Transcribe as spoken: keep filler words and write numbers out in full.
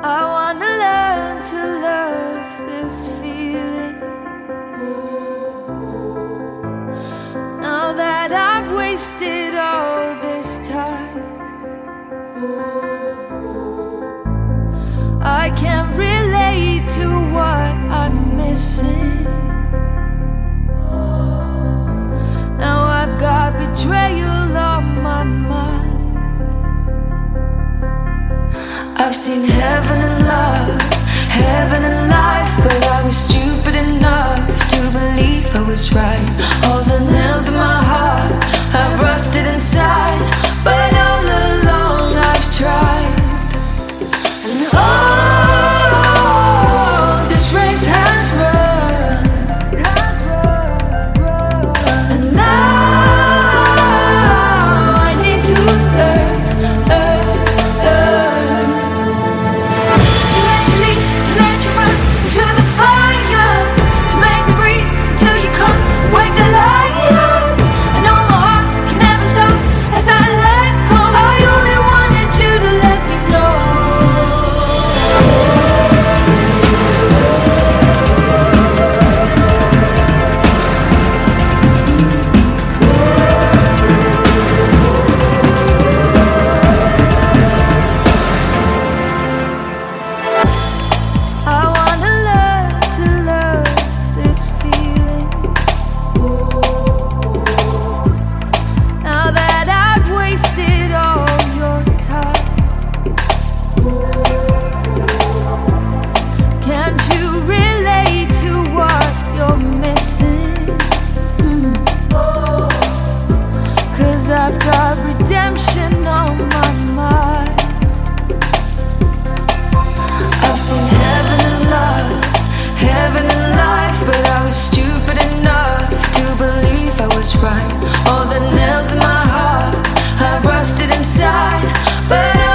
I wanna learn to love this feeling. Now that I've wasted all this time, I can't relate to what I'm missing. Now I've got betrayal on my mind. I've seen heaven and love, heaven and life, but I was stupid enough to believe I was right. All the nails in my heart have rusted inside, but all along I've tried. And oh, this race has run, and now I need to learn, learn, learn to let you lead, to let you run into the fire, to make me breathe until you come wake the lights. I know my heart can never stop as I let go. I only wanted you to let me know. I wanna learn to love this feeling. Now that I've wasted all your time, can't you relate to what you're missing? Mm. 'Cause I've got redemption on my mind. I've seen heaven and love, heaven and life, but I was stupid enough to believe I was right. All the nails in my heart have rusted inside, but I